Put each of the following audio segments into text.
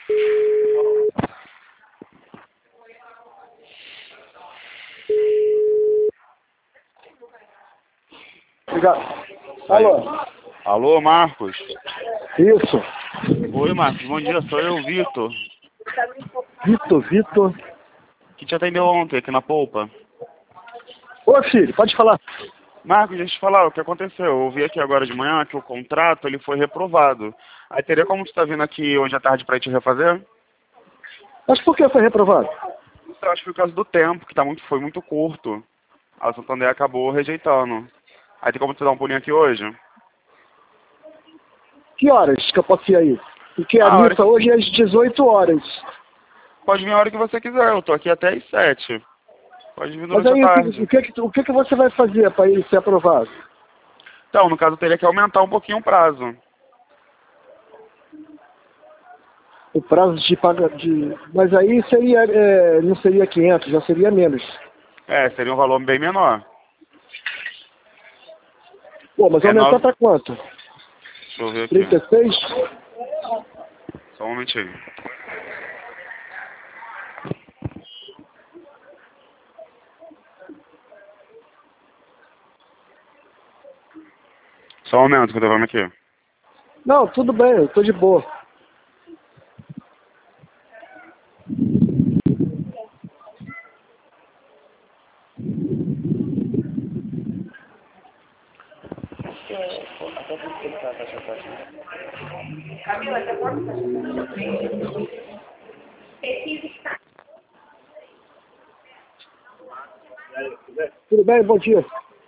Obrigado. Alô? Alô, Marcos? Isso. Oi, Marcos, bom dia, sou eu, Vitor, Vitor. que te atendeu ontem aqui na polpa. Ô, filho, pode falar. Marcos, deixa eu te falar o que aconteceu. Eu vi aqui agora de manhã que o contrato ele foi reprovado. Aí teria como você estar vindo aqui hoje à tarde para te refazer? Mas por que foi reprovado? Eu acho que por causa do tempo, que foi muito curto. A Santander acabou rejeitando. Aí tem como você dar um pulinho aqui hoje? Que horas que eu posso ir aí? Porque a hora missa hoje é às 18 horas. Pode vir a hora que você quiser, eu tô aqui até às 7. Pode vir Mas durante a aí, tarde. o que você vai fazer para ele ser aprovado? Então, no caso, eu teria que aumentar um pouquinho o prazo. O prazo de paga de... Mas aí seria, não seria 500, já seria menos. É, seria um valor bem menor. Pô, mas É aumentar 9... para quanto? Deixa eu ver aqui. 36? Só um momentinho. Só um momento que eu tô vendo aqui. Não, tudo bem, eu tô de boa. Tudo bem, bom dia.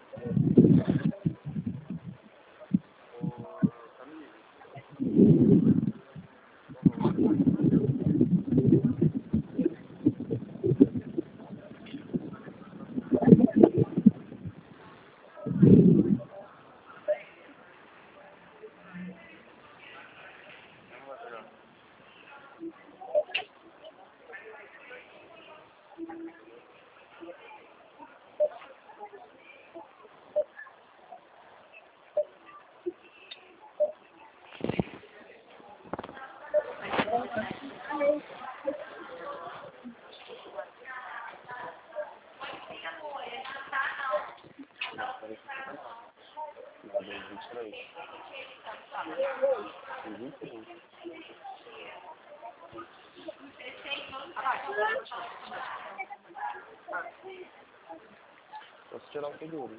Posso tirar o seguro?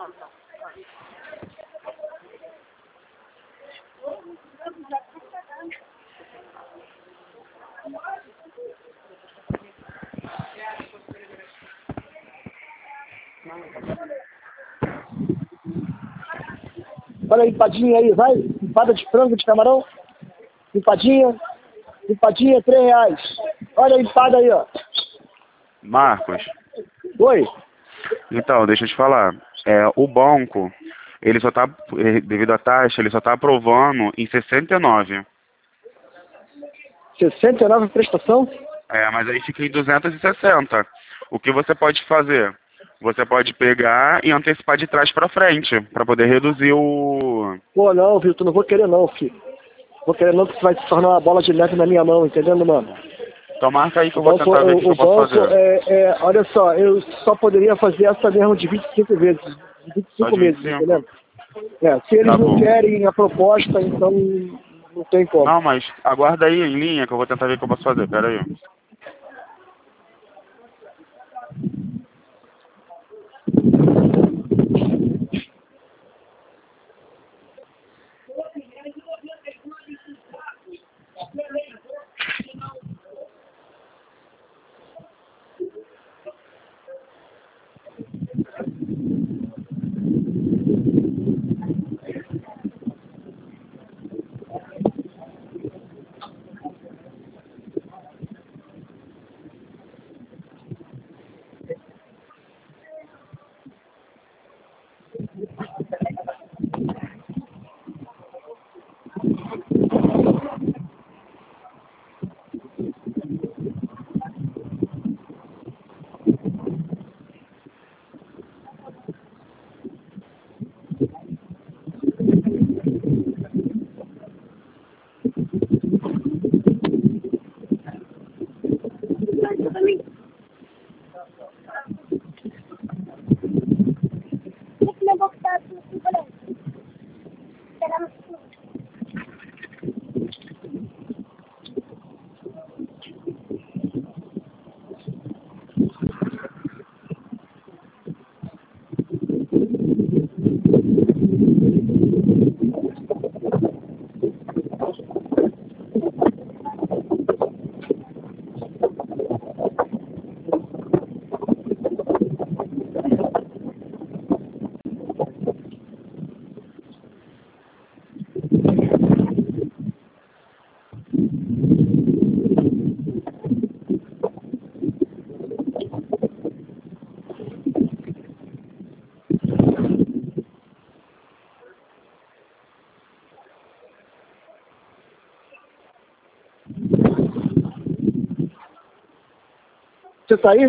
Olha a empadinha aí, vai. Empada de frango, de camarão. Empadinha, R$ 3. Olha a empada aí, ó. Marcos, Oi. então, deixa eu te falar. O banco, ele só tá, devido à taxa, ele só tá aprovando em 69. 69 prestação? Mas aí fica em 260. O que você pode fazer? Você pode pegar e antecipar de trás para frente, para poder reduzir o... Pô, não, Vitor, não vou querer não, filho. Vou querer não, porque isso vai se tornar uma bola de neve na minha mão, entendendo, mano? Então marca aí que O eu vou banco, tentar ver o que eu posso fazer. olha só, eu só poderia fazer essa mesmo de 25 vezes, de Só 25 de meses, 25? entendeu? Se eles Tá não bom. querem a proposta, então não tem como. Não, mas aguarda aí em linha que eu vou tentar ver o que eu posso fazer. Pera aí. Você sair?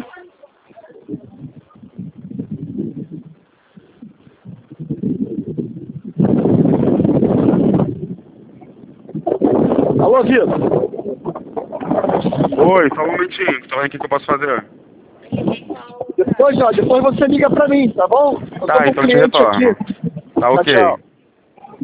Alô, Vitor? Oi, só um momentinho. Tô vendo o que eu posso fazer. Depois você liga pra mim, tá bom? Eu tô Tá, com então eu te cliente retorno. aqui. Tá ok. Tchau, tchau.